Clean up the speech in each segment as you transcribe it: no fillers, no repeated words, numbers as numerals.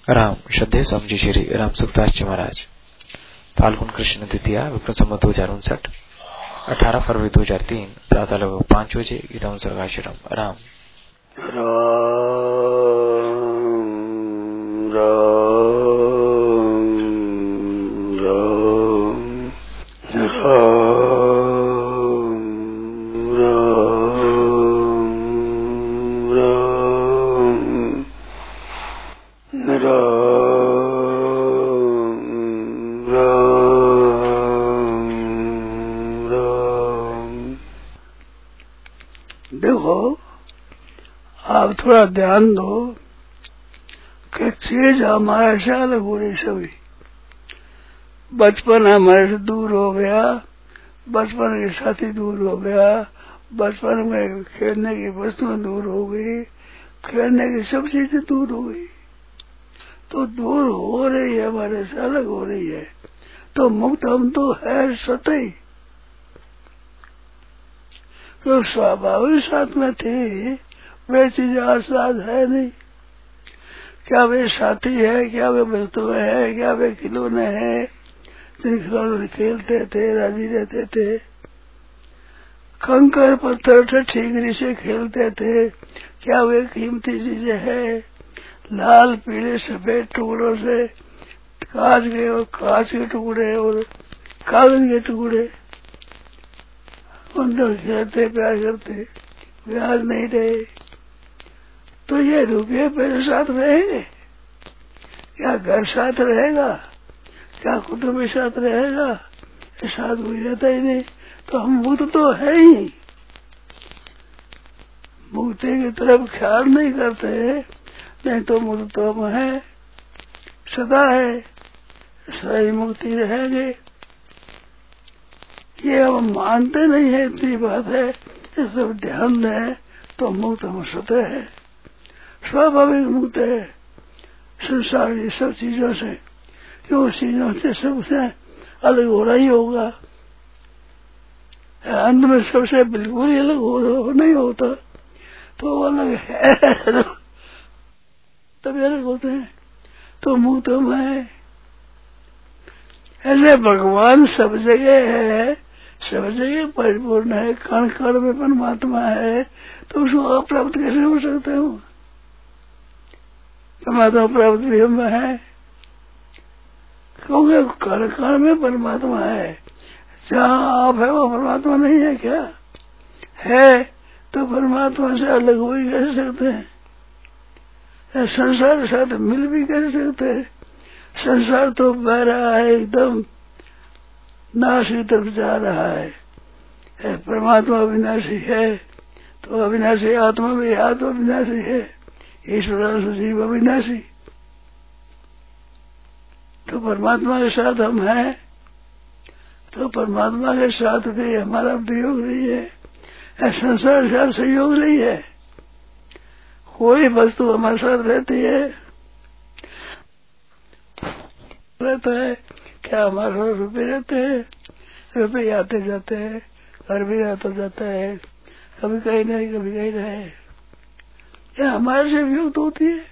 राम श्रद्धेय स्वामी जी श्री राम सुखदास जी महाराज। फाल्गुन कृष्ण द्वितीया विक्रम संवत 2059 18 फरवरी 2003 प्रातः लगभग 5 बजे गीता सर्गाश्रम राम देखो, आप थोड़ा ध्यान दो कि चीज हमारे से अलग हो रही। सभी बचपन हमारे से दूर हो गया, बचपन के साथी दूर हो गया, बचपन में खेलने की वस्तुएं दूर हो गई, खेलने की सब चीजें दूर हो गई। तो दूर हो रही है, हमारे से अलग हो रही है। तो मुक्त हम तो है सतही, जो स्वाभाविक साथ में थी वे चीज आज साथ है नहीं। क्या वे साथी है, क्या वे वस्तुएं है, क्या वे खिलौने हैं जिन खिलौने खेलते थे, राजी रहते थे, कंकर पत्थर ठीकरी से खेलते थे, क्या वे कीमती चीजें है? लाल पीले सफेद टुकड़ों से कांच के टुकड़े और कागज के टुकड़े उन खेलते प्यार करते, वे आज नहीं रहे। तो ये रुपये मेरे साथ रहेंगे? क्या घर साथ रहेगा? क्या कुटुंब साथ रहेगा? साथ कोई रहता ही नहीं। तो हम मुक्त तो है ही, मुक्ति की तरफ ख्याल नहीं करते, नहीं तो मुक्त तो हम है, सदा है, सही मुक्ति रहेंगे। ये हम मानते नहीं है, इतनी बात है। ये सब ध्यान दें तो मुक्त हम सतह है, स्वाभाविक मुक्त है संसार की सब चीजों से। क्यों चीजों से सबसे अलग होना ही होगा। अंत में सबसे बिल्कुल ही अलग हो नहीं होता, तो अलग है तभी अलग होते हैं। तो मुक्त हम है। ऐसे भगवान सब जगह है, सब जगह परिपूर्ण है, कण कण में परमात्मा है, तो उसको अप्राप्त कैसे हो सकते हो? परमात्मा प्राप्त भी हम है, क्योंकि कण कण में परमात्मा है। जहाँ आप है वो परमात्मा नहीं है क्या? है तो परमात्मा से अलग हो ही कैसे सकते हैं? संसार के साथ मिल भी कैसे सकते हैं? संसार तो बह रहा है, एकदम नाश की तरफ जा रहा है। परमात्मा अविनाशी है, तो अविनाशी आत्मा भी आत्मा अविनाशी है, ईश्वर जीव अविनाशी। तो परमात्मा के साथ हम हैं, तो परमात्मा के साथ भी हमारा वियोग नहीं है, संसार के साथ सहयोग नहीं है। कोई वस्तु हमारे साथ रहती है, रहता है क्या? हमारे रुपये रहते हैं, रुपये आते जाते हैं, घर भी आता जाता है, कभी कहीं नहीं कभी कहीं रहे। क्या हमारे से वियुक्त होती है?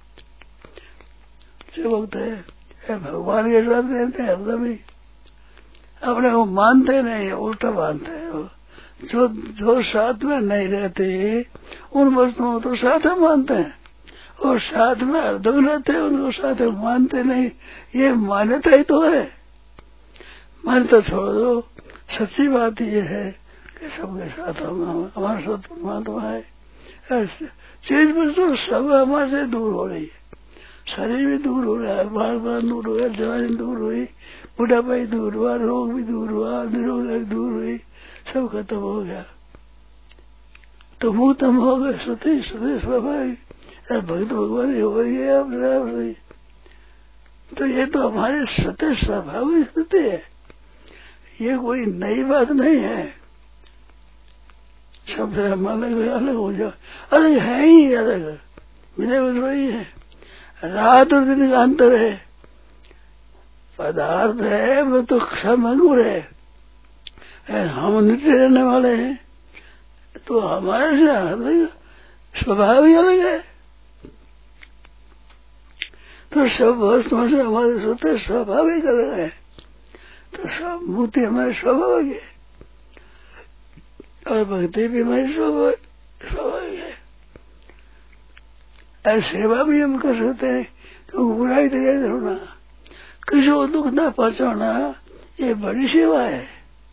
जो वक्त है भगवान के साथ रहते हैं, एकदम ही अपने को मानते नहीं, उल्टा मानते हैं। जो साथ में नहीं रहते उन वस्तुओं तो साथ में मानते हैं, और साथ में अर्धम रहते हैं उनको साथ में मानते नहीं। ये मान्यता ही तो है। मान्यता छोड़ दो, सच्ची बात ये है कि सबके साथ हमारे साथ परमात्मा है। चीज वस्तु सब हमारे से दूर हो रही है, शरीर भी दूर हो रहा है, बाल बाल दूर हो गया, जवानी दूर हुई, बुढ़ापा ही दूर हुआ, रोग भी दूर हुआ, निरोग दूर हुई, सब खत्म हो गया। तो मुक्त हम हो गए, सती सती स्वाभाविक भक्त भगवान ही हो गई है आपसे। तो ये तो हमारे सत्य स्वाभाविक स्थिति है, ये कोई नई बात नहीं है। सब अलग हो जाओ, अलग है ही अलग, मिले वही है। रात और दिन का अंतर है, पदार्थ है वो तो क्षमगुण है, हम नित्य रहने वाले हैं, तो हमारे से अलग स्वभाव ही अलग है। तो सब वस्तुओं से हमारे स्वतः स्वाभाविक अलग है। तो सब मुक्ति हमारे स्वाभाविक है और भक्ति भी हमारी स्वाभाविक है। और सेवा भी हम कर सकते हैं, तो बुराई तो होना, किसी को दुख न पहुंचाना, ये बड़ी सेवा है।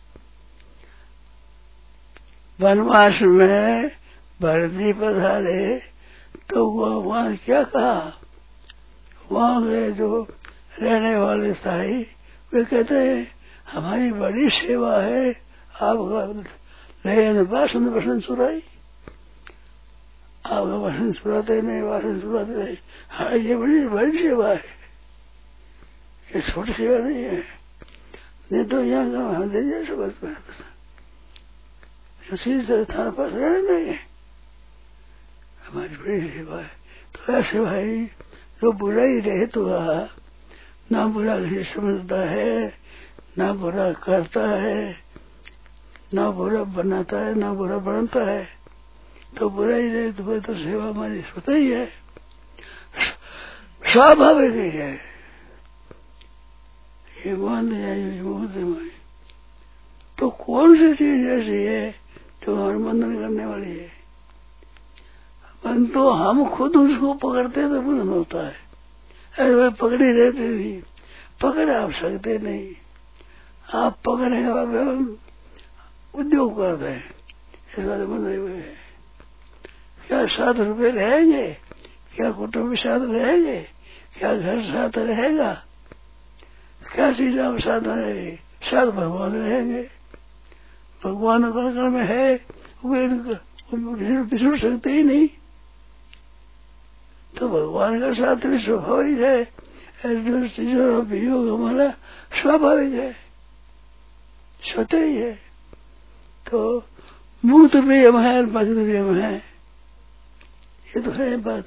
वनवास में भरती पधारे तो वहां क्या कहा, वहां के जो रहने वाले स्थाई वे कहते हैं हमारी बड़ी सेवा है, आपका लेन वासन वसन चुराई, आपका वसन चुराते नहीं, वासन चुराते नहीं। हाँ, ये बड़ी सेवा है, ये छोटी सेवा नहीं है। नहीं तो यहाँ का वहां दे जाए सब उसी स्थान पर रहने नहीं है, हमारी बड़ी सेवा है। तो ऐसे भाई जो बुराई रहित हुआ, ना बुरा किसी समझता है, ना बुरा करता है, ना बुरा बनाता है, ना बुरा बनता है, तो बुराई रहित हुए तो सेवा हमारी स्वतः ही है, स्वाभाविक ही है। ये मान लिया मुझे तो कौन सी चीज ऐसी है जो हमारे बंधन करने वाली है? तो हम खुद उसको पकड़ते तो बंधन होता है, अरे भाई पकड़े रहते नहीं, पकड़ आप सकते नहीं, आप पकड़े उद्योग करते हैं, इस बारे में बंधे हुए हैं। क्या 7 रुपए रहेंगे, क्या कुटुंब साथ रहेंगे, क्या घर साथ रहेगा, क्या चीज आप साथ रहेगी? साथ भगवान रहेंगे, भगवान घर में है, वे बिछुड़ सकते ही नहीं। तो भगवान का साथ भी स्वाभाविक है, जो चीजों का वियोग हमारा स्वाभाविक है, स्वतः ही है। तो मुक्त भी हम है, भक्त भी हम है, ये तो है बात।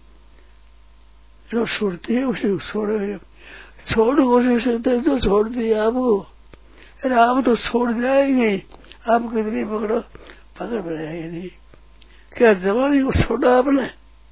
जो छूटती है उसे छोड़ो, छोड़ हो सकते तो छोड़ दिए आपको, अरे आप तो छोड़ जाएंगे, आप कितनी पकड़ो पकड़ रहेगी नहीं। क्या जवानी को छोड़ा आपने,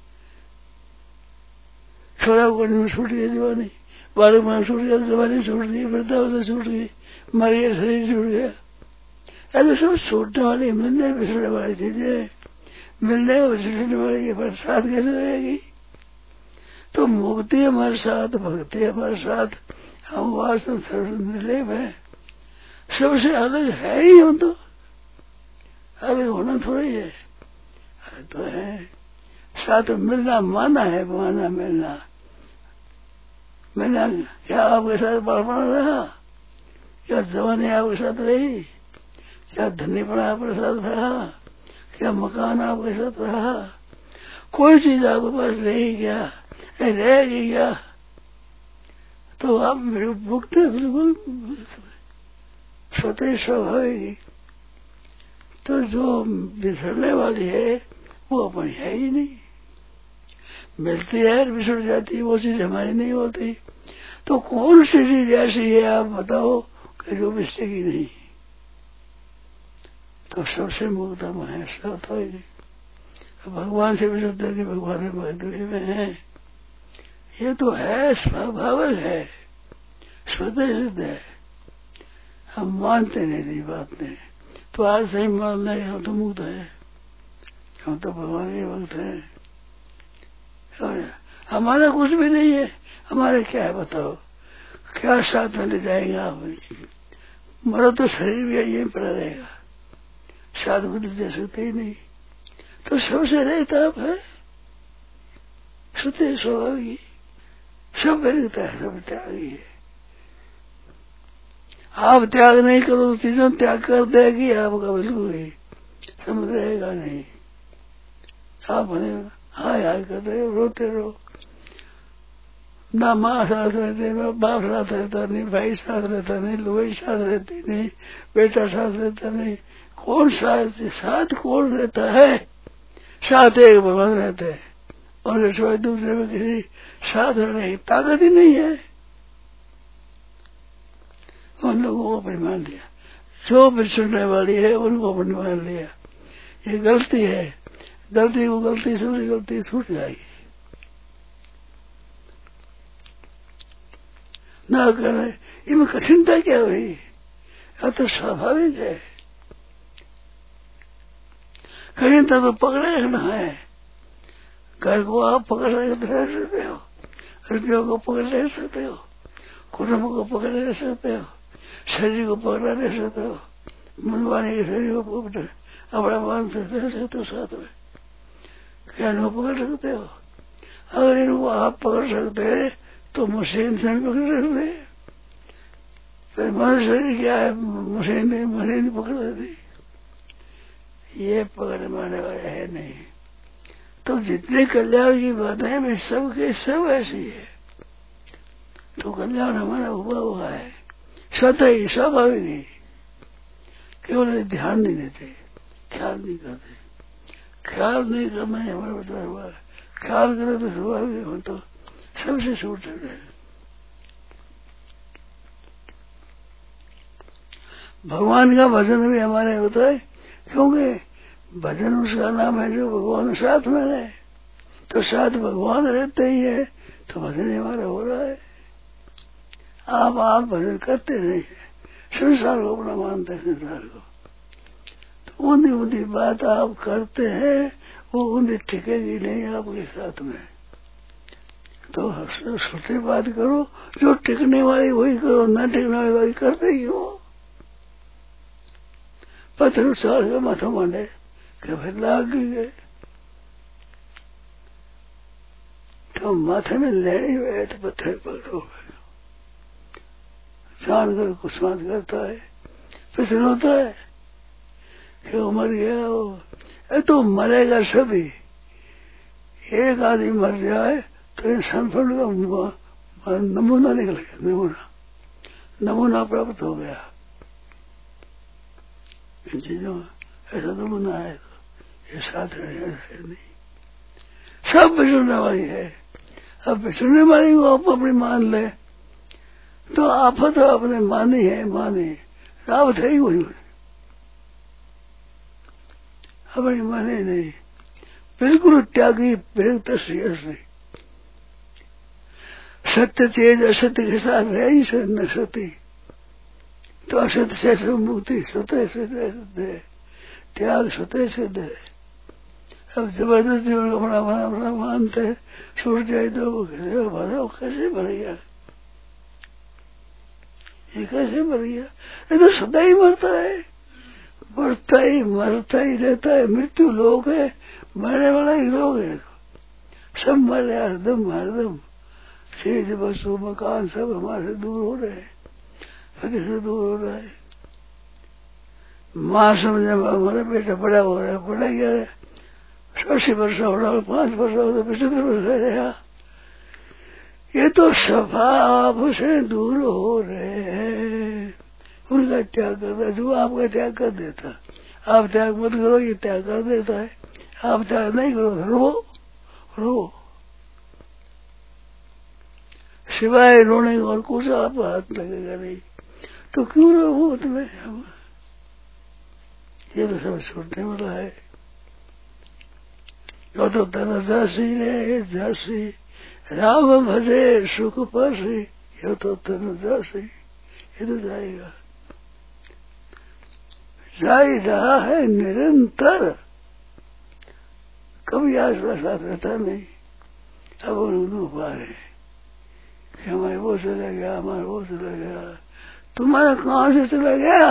छोड़ा को छूट गई जवानी, 12 महीने छूट गया, जवानी छूट गई, वृद्धावस्था छूट गई, मर गया, शरीर छूट गया। ऐसे सब छूटने वाली, मिलने बिछड़ने वाली चीजें, मिलने और बिछड़ने वाली के पर साथ कैसे रहेगी? तो मुक्ति हमारे साथ, भक्ति हमारे साथ, हम वास्तव निर्लेप है, सबसे अलग है ही। हम तो अलग होना थोड़ी है, अलग तो है। साथ मिलना माना है, माना मिलना, मिलना क्या आपके साथ बालपन रहा, क्या जवानी आपके साथ रही, क्या धनीपन आपके साथ रहा, क्या मकान आपके साथ रहा, कोई चीज आपके पास रही क्या, रहेगी क्या? तो आप मुक्त बिल्कुल स्वतः स्वाभाविक। तो जो बिछड़ने वाली है वो अपनी है ही नहीं, मिलती है बिछड़ जाती है, वो चीज हमारी नहीं होती। तो कौन सी चीज ऐसी है आप बताओ कि जो बिछड़ेगी नहीं? तो सबसे मुक्त हम है, सब तो ही नहीं। भगवान से बिछड़ते नहीं, भगवान में है, ये तो है, स्वाभाविक है, स्वतः सिद्ध है। हम मानते नहीं बात नहीं, तो आज से ही मान रहे हम तो मुक्त है, हम तो भगवान के भक्त है। हमारा कुछ भी नहीं है, हमारे क्या है बताओ, क्या साथ में ले जाएंगे आप? मरो तो शरीर भी यही पड़ा रहेगा, साथ बुद्धि दे सकते ही नहीं। तो सबसे रहता आप है, स्वतः स्वाभाविक, सब रहता है, सब त्यागी है। आप त्याग नहीं करो तो चीजों त्याग कर देगी आपका, बिल्कुल ही समझ रहेगा नहीं। आप बने हाय हाय कर रहे हो, रोते रहो, ना माँ साथ रहते, ना बाप साथ रहता नहीं, भाई साथ रहता नहीं, लोई साथ रहती नहीं, बेटा साथ रहता नहीं, कौन साथ कौन रहता है? साथ एक भगवान रहते हैं, और सिवाय दूसरे में किसी साथ रहने की ताकत ही नहीं है। उन लोगों को अपनी मान लिया, जो बिछड़ने वाली है उनको अपनी मान लिया, ये गलती है, गलती को गलती से गलती छूट जाएगी। ना करे, इनमें कठिनता क्या हुई? यह तो स्वाभाविक है। कठिनता तो पकड़े रखना है। घर को आप पकड़ रह सकते हो, रुपयों को पकड़ रह सकते हो, कुटुंब को पकड़ रह सकते हो, शरीर को पकड़ रह सकते हो, मनवाने के शरीर को पकड़ अपना मान से रह सकते हो साथ में। क्या इनको पकड़ सकते हो? अगर इनको आप पकड़ सकते हैं तो मशीन से पकड़ सकते हैं। फिर मनुष्य शरीर क्या है? मशीन पकड़ सकती, ये पकड़ मारने वाला है नहीं। तो जितने कल्याण की बातें हैं वे सब के सब ऐसी है। तो कल्याण हमारा हुआ है स्वतः ही, स्वाभाविक ही। केवल ध्यान नहीं देते, ख्याल नहीं करते। ख्याल नहीं करना है हमारा बता हुआ है। ख्याल करे तो स्वाभाविक हो, तो सबसे छूट सकते हैं। भगवान का भजन भी हमारे होता है, क्योंकि भजन उसका नाम है जो भगवान साथ में रहे। तो साथ भगवान रहते ही है, तो भजन हमारा हो रहा है। आप भजन करते नहीं है, संसार को अपना मानते हैं। संसार को तो ऊंधी बात आप करते हैं, वो ऊंधी टिकेगी नहीं आपके साथ में। तो छोटी बात करो, जो टिकने वाली वही करो, न टिकने वाली वही करते ही हो। पत्थर उछाल के माथा मांडे कि फिर लाग गए, तो माथे में लेने हुए तो पत्थर पकड़ो। जानकर कुछ बात करता है, फिर होता है कि वो मर गया। वो तो मरेगा सभी। एक आदमी मर जाए तो इंसान का नमूना निकल गया, नमूना प्राप्त हो गया। इन चीजों में ऐसा नमूना है तो ये साथ है नहीं, सब बिछड़ने वाली है। अब बिछड़ने वाली को आप अपनी मान ले तो आफत तो अपने मानी है, रावत है ही वही, अपनी माने नहीं। बिल्कुल त्यागी विरक्त श्री सत्य तेज असत्य के साथ रह ही न सकती। तो असत्य से मुक्ति स्वतः सिद्ध है, त्याग स्वतः सिद्ध है। अब जबरदस्ती अपना मानते छूट जाए तो वो कैसे भर गया? ये कैसे मर गया? ये तो सदा ही मरता है, बढ़ता ही मरता ही रहता है। मृत्यु लोग है, मरने वाला ही लोग है। सब मरे हरदम। चीज वस्तु मकान सब हमारे दूर हो रहे हैं, से दूर हो रहा है। माँ समझे हमारा बेटा बड़ा हो रहा है, बड़ा गया है, 80 वर्ष हो रहा है, 5 वर्ष हो रहा, 75 वर्ष रहा। ये तो सफा आपसे दूर हो रहे हैं। उनका त्याग करता है, जो आपका त्याग कर देता। आप त्याग मत करो, ये त्याग कर देता है। आप त्याग नहीं करो, रो सिवाय रोने और कुछ आप हाथ लगेगा नहीं। तो क्यों रो तुम्हें? ये तो सब छोड़ने वाला है। यो तो तन जासी रे जासी, राम भजे सुख पासी। यो तो तन जासी, ये तो जाएगा, जा ही रहा है निरंतर, कभी आश्वास रहता नहीं। अब उन्होंने पाए कि हमारे वो चला गया, हमारा वो चला गया। तुम्हारा कहाँ से चला गया?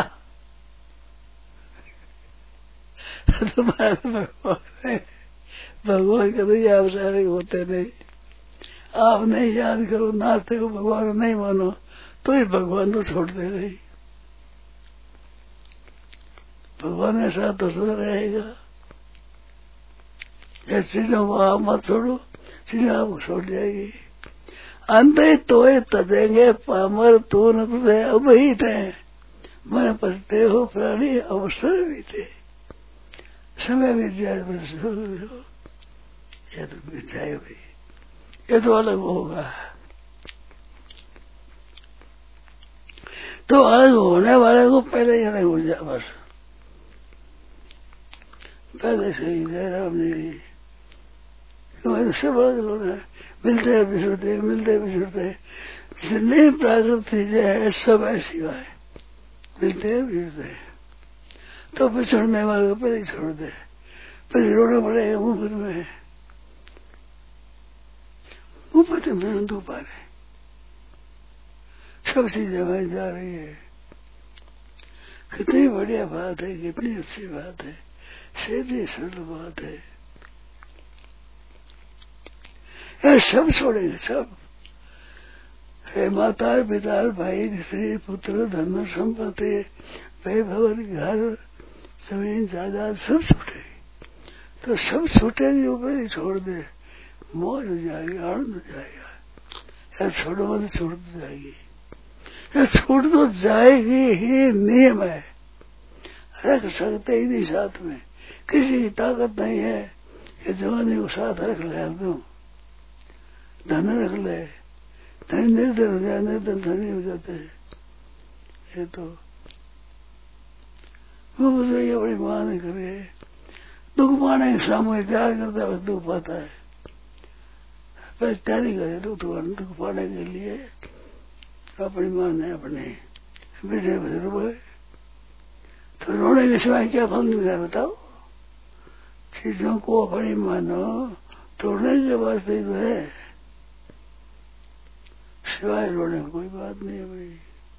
तुम्हारा भगवान कभी आप सारे होते नहीं। आप नहीं याद करो, नास्ते को भगवान नहीं मानो, तो ही भगवान तो छोड़ते नहीं। भगवान ऐसा तो सदा रहेगा। ये चीजों को आप मत छोड़ो, चीजें आपको छोड़ जाएगी। अंत तो तदेंगे पामर तो न अवहित है, मन पछते हो प्राणी अवसर भी थे। समय भी जाए, ये तो मिटाए भाई, ये तो अलग होगा। तो अलग होने वाले को पहले ही अलग हो जाए, बस पहले से ही राम जी सब अलग होना है। मिलते बिछड़ते, मिलते बिछड़ते, जितने प्राकृत चीजें हैं सब ऐसी है, मिलते हैं गिरते हैं। तो पिछड़ने वाले को पहले छोड़ दे, पहले रोना पड़ेगा मुफ्त में, मुफ्त में धूप आ रहे, सब चीजें वहीं जा रही है। कितनी बढ़िया बात है, कितनी अच्छी बात है, सीधी सरल बात है। ये सब छोड़ेंगे सब, हे माता पिता भाई स्त्री पुत्र धन संपत्ति वैभव घर जमीन जायदाद सब छूटेगी। तो सब छूटेगी, ऊपर ही छोड़ दे, मौज हो जाएगी, आनंद हो जाएगा। या छोड़ो मत, छूट तो जाएगी, या छूट तो जाएगी ही, नियम है। रख सकते ही नहीं साथ में, किसी की ताकत नहीं है कि जवानी को साथ रख ले। तुम धन रख ले, धनी निर्धन हो जाए, निर्धन धनी हो जाते हैं। ये तो वो ये बड़ी मान करे, दुख पाने के सामने त्याग करता है, दुख पाता है। पहले तैयारी करे दुख पाने के लिए, अपनी मान है अपने विजय रुपये, तो रोने के सिवाय क्या फल मिल रहा है बताओ। चीजों को अपनी मानो, तोड़ने के वास्ते तो है, सिवाय रोने में कोई बात नहीं है भाई।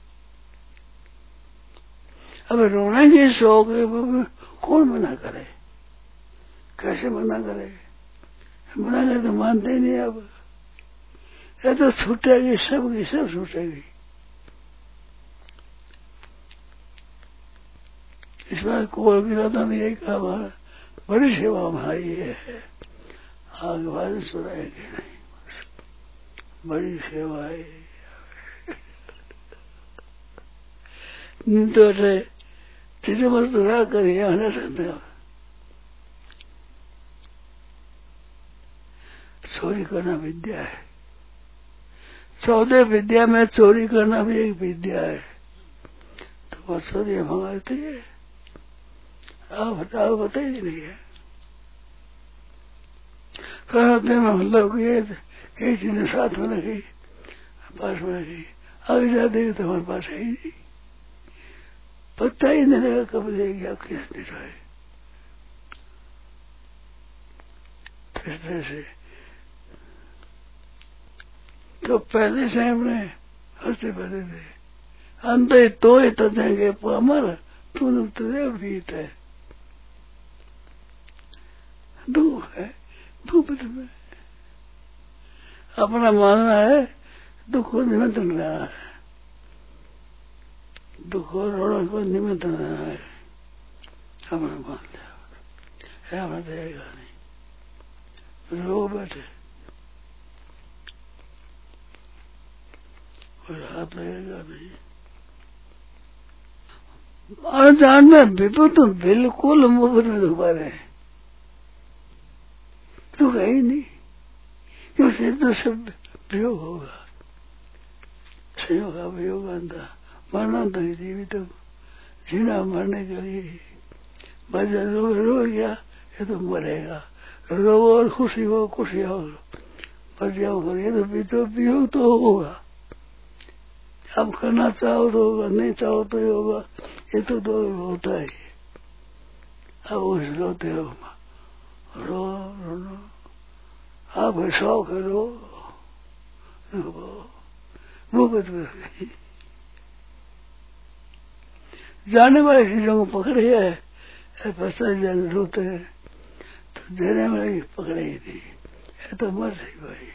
अब रोने के शौक कौन मना करे, कैसे मना करे, मना करे तो मानते ही नहीं। अब ये तो छूटेगी, सबकी सब छूटेगी। इस बार कोल गिरा था, यही कहा बड़ी सेवा हमारी ये है, आगे बाद सुनाएंगे नहीं, बड़ी सेवा है। तो चीजें मजदूरा करिए आना सकते। चोरी करना विद्या है, 14 विद्या में चोरी करना भी एक विद्या है। तो वो चोरी मंगाती है, आप बताओ, बताइए नहीं है। कहते हैं मतलब कई चीजें साथ में रखी, पास में रखी, आगे जाते तो हमारे पास है ही नहीं, पता ही नहीं लगा कब देगी, आप किस दिन रहे। तो इस तरह से तो पहले से हमने हंसते पहले थे, अंत तो ही तो देंगे अमर, तू तुझे भीत है, दुख है, दुख में अपना मानना है, दुख को निमंत्रण रहा है, दुख और रोना को निमंत्रण रहा है, अपना मान लिया, हमें देगा नहीं, रो बैठे और हाथ लगेगा नहीं। अनजान में विपद तो बिल्कुल मुफ्त में दुख पा रहे हैं, दुख है ही नहीं, क्योंकि तो सब वियोग होगा, संयोग का वियोग आता, मरना तो जीवित, जीना मरने के लिए। बच्चा रो गया, ये तो मरेगा, रो और खुशी हो, खुशी हो, बच्चा हो, ये तो वियोग तो होगा। अब करना चाहो तो होगा, नहीं चाहो तो होगा, ये तो दो होता है। अब उस रोते हो, रोना आप शौक है, रो मुफ्त में जाने वाली चीजों को पकड़े है, पैसा जाने रोते हैं, तो देने वाले पकड़े ही नहीं, ये तो मर सही भाई।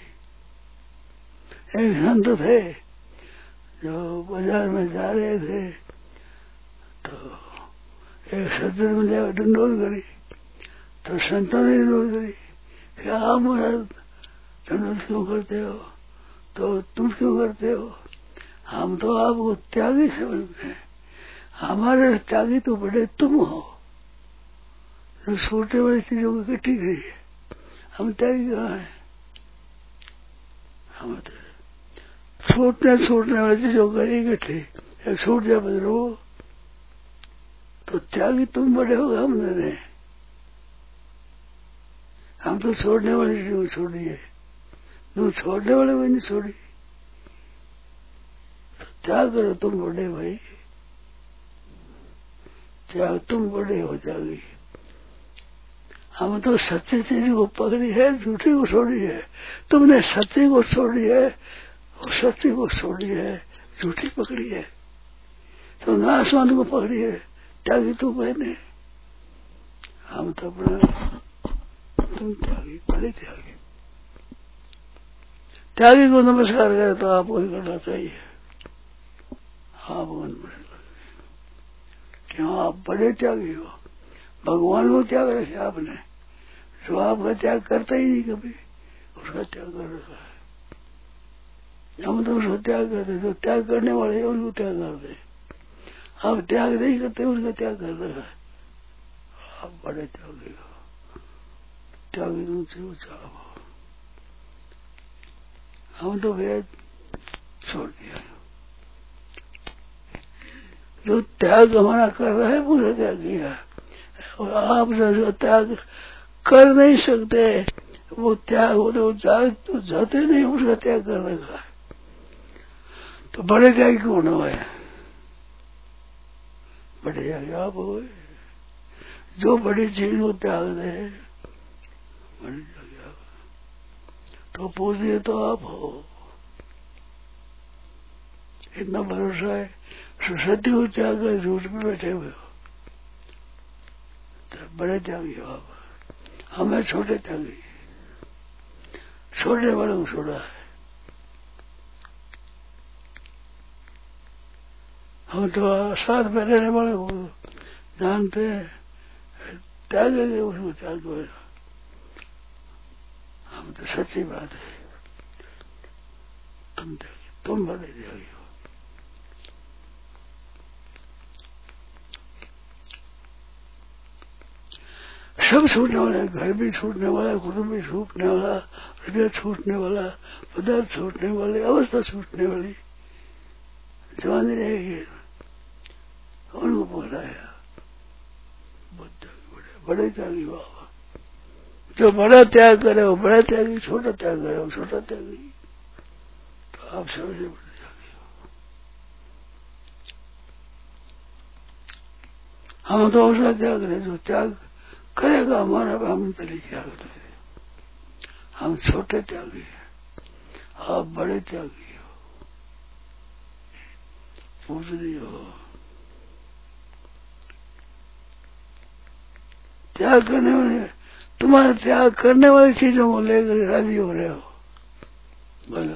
एक संत थे जो बाजार में जा रहे थे, तो एक सज्जन मिले, दंडोत करी, तो संतों ने दंडोत करी, क्या आप महाराज दंडोत क्यों करते हो, तो तुम क्यों करते हो, हम तो आपको त्यागी समझते हैं, हमारे त्यागी तो बड़े तुम हो, तो छोटे बड़ी चीजों को इकट्ठी गई है, हम त्यागी कहाँ है, हम तो छूटने वाली चीजों को इकट्ठी, छूट जाए बदलो, तो त्यागी तुम बड़े हो, हम नहीं, हम तो छोड़ने वाली चीजों को छोड़ी है, तुम छोड़ने वाले को नहीं छोड़ी, त्याग करो तुम बड़े भाई, त्याग तुम बड़े हो जाओगे। हम तो सच्ची चीज को पकड़ी है, झूठी को छोड़ी है। तुमने सच्ची को छोड़ी है और सच्ची को छोड़ी है, झूठी पकड़ी है। तो नाशवान को पकड़ी है, त्यागी तू बहने। हम तो अपना तुम त्यागी, बड़े त्यागी। त्यागी को नमस्कार करे तो आपको ही करना चाहिए। आपको नमस्कार, क्यों आप बड़े त्यागी हो। भगवान को त्याग रखे आपने, जो आपका त्याग करता ही नहीं कभी, उसका त्याग कर रखा है। हम तो उसको त्याग करते, जो त्याग करने वाले हैं उनको त्याग करते। आप त्याग नहीं करते, उसका त्याग कर रखा है। आप बड़े त्यागी हो, त्यागी ऊंचे ऊंचा हो। हम तो वेद छोड़ दिया। जो त्याग हमारा कर रहा है पूरा त्याग किया, और आप जो त्याग कर नहीं सकते, वो त्याग हो तो जाते नहीं, उसका त्याग कर रखा है। तो बड़े त्यागी कौन हुए? बड़े त्यागी आप हुए, जो बड़ी चीज को त्याग दे, बड़े त्यागी आप। तो पूछिए तो आप हो, इतना भरोसा है। सत्य को त्याग कर झूठ में बैठे हुए हो, तो बड़े त्यागी हो आप। हमें छोटे त्यागी, छोड़ने वाले को छोड़ा है। हम तो साथ में रहने वाले को जानते हैं, त्यागेंगे उसको त्याग दो। हम तो सच्ची बात है, तुम त्यागी, तुम बड़े त्यागी हो। सब छूटने वाला है, घर भी छूटने वाला, कुटुंब भी छूटने वाला, हृदय छूटने वाला, पदार्थ छूटने वाले, अवस्था छूटने वाली, जवानी रहेगी, उनको पकड़ाया। बड़े त्यागी बाबा, जो बड़ा त्याग करे वो बड़ा त्यागी, छोटा त्याग करे वो छोटा त्यागी। तो आप सबसे बड़े त्यागी हो। हम तो उसका त्याग करें जो त्याग करेगा हमारा, हम पहले त्याग करें। हम छोटे त्यागी हैं, आप बड़े त्यागी हो। पूछ रही हो त्याग करने वाले, तुम्हारे त्याग करने वाली चीजों को लेकर राजी हो रहे हो, बोलो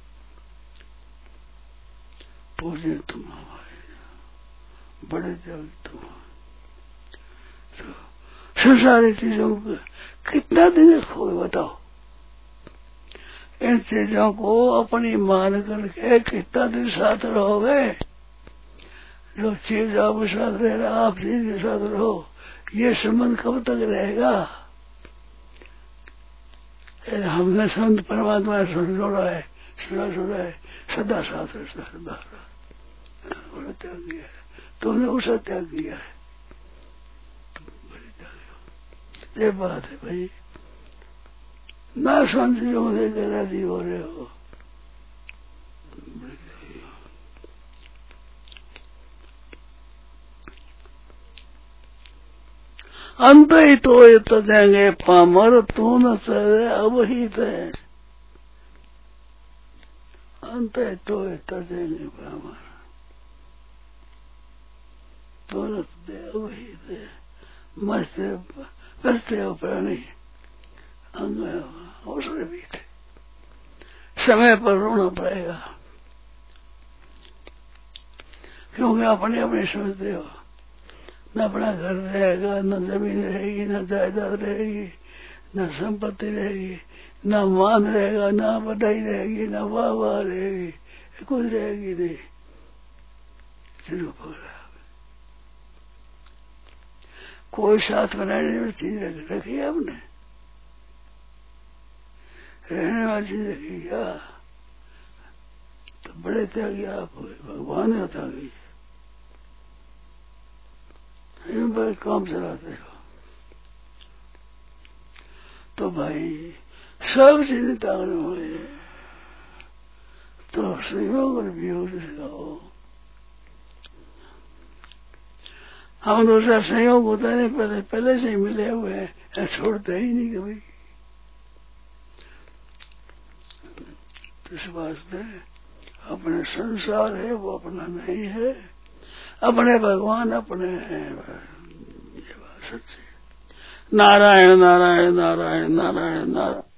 पूछे तुम हमारे बड़े त्यागी तुम। तो संसारी चीजों को कितना दिन रखोगे बताओ? इन चीजों को अपनी मान करके कितना दिन साथ रहोगे? जो चीज आपके साथ रह रहा, आप चीज के साथ रहो, ये संबंध कब तक रहेगा? हमने संत परमात्मा जोड़ा है, सुना है, सदा साथ रहता, सदा उसने त्याग किया है, तुमने उसे त्याग किया है। तुम बड़े त्याग हो। ये बात है भाई, ना संतियों में लेकर राजी हो रहे हो, बड़े त्याग हो। अंत ही तो तजेंगे पामर, तू न चले अवहित है। अंत ही तो तजेंगे पामर, तू न चले अवहित है। मस्ते हो प्राणी अंग उसमें भी समय पर रोना पड़ेगा, क्योंकि अपने अपने समझते हो। न अपना घर रहेगा, न जमीन रहेगी, न जायदाद रहेगी, न संपत्ति रहेगी, न मान रहेगा, न बधाई रहेगी, न वाह रहेगी, कुछ रहेगी नहीं। सिर्फ कोई साथ बनाने वाली चीज रखी है आपने? रहने वाली चीज रखी क्या? तो बड़े त्यागी आप भगवान है त्यागी, बड़े काम चलाते हो। तो भाई सब चीजें त्यागने वाले, तो संयोग और वियोग से गाओ। हम दूसरा संयोग होता नहीं, पहले से ही मिले हुए हैं, छोड़ते ही नहीं कभी। इस वास्ते अपने संसार है वो अपना नहीं है, अपने भगवान अपने हैं, ये बात सच्ची। नारायण नारायण नारायण नारायण नारायण।